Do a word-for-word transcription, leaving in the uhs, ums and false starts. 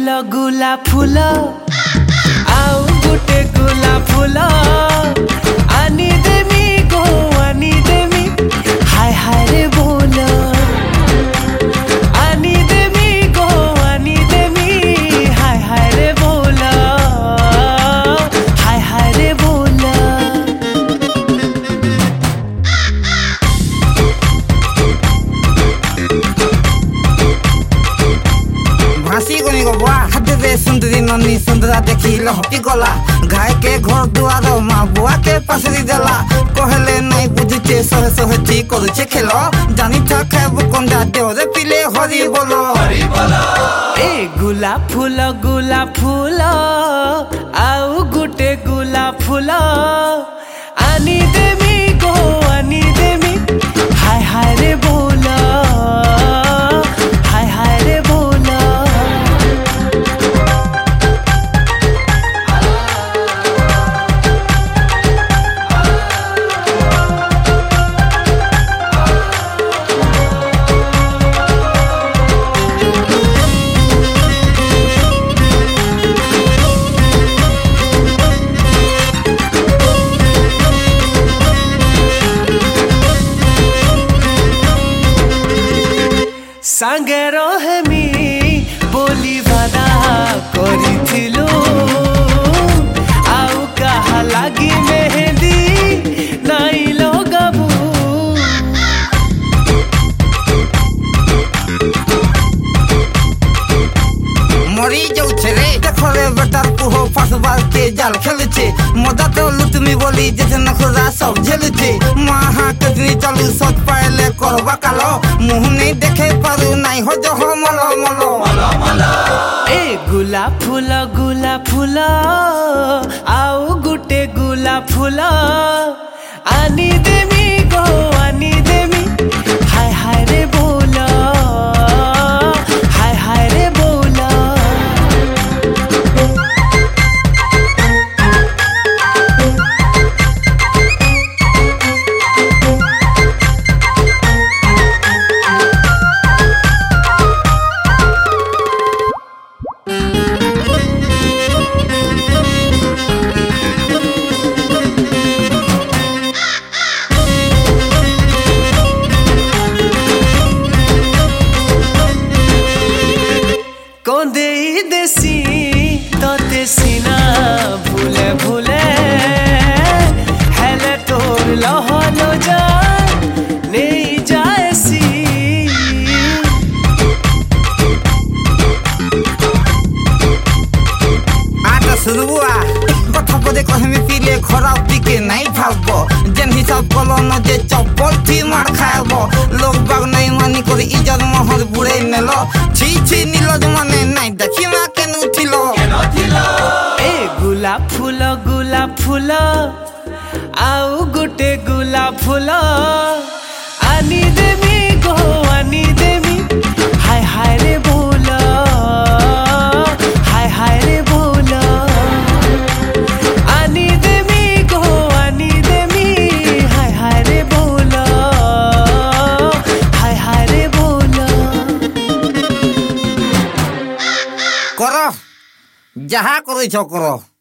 फूल गुला फूल आउ गुटे गुला फूल आनी देमी गो आनी देमी हाय हाय रे बोल आनी देमी गो आनी देमी हाय हाय रे बोल हाय हाय रे बोल भासी गनी गो बुआ हाथे दे सुंदरी नन्नी सुंदरा देखी लहटी गला घाय के घर दुआर माँ बुआ के पासरी देला कहले नहीं बुझे सहे सहे ची करुचे खेलो जानी था खेब कंडा देवरे पिले हरि बोलो ए गुला फूल गुला फूल आउ गुटे गुला फूल आनी देमी गो आनी देमी हाय हाय रे बोल हाय हाय रे बोल सांगे रहेमी बोली बादा करिथिलु आउ कहा लागी मेहंदी नाई लगाबू मरी जाऊ रे देखो रे बेटार पुहो फसबाल के जाल खेलछे मजा तो लुटमी बोली जैसे नखरा सब झेलछे माहा कजनी चालू सच पाएले करबा कालो मुंह नहीं देखे पारू नहीं हो जो हो मलो मलो ए गुला फूल गुला फूल आउ गुटे गुला फूल आनी देमी गो आनी देमी हाय हाय रे बोल हाय हाय रे बोल कोंदे देसी तो देसीना भूले भूले हेले तोर लहलो जा नहीं जाएसी आटा सुनुआ कथा पदे कहमी पीले खराब टिके नहीं भागबो जेन हिसाब कलो न जे चप्पल थी मार खायबो लोग बाग नहीं मानी करी इज्जत महर बुड़े नेलो छी छी नीलज माने नहीं देखी मा के उठिलो ए गुला फूल गुला फूल आउ गुटे गुला फूल आनी देमी गो आनी देमी हाय हाय रे बोल हाय हाय रे बोल आनी देमी गो आनी देमी हाय हाय रे बोल हाय हाय रे बोल करो जहा करो करो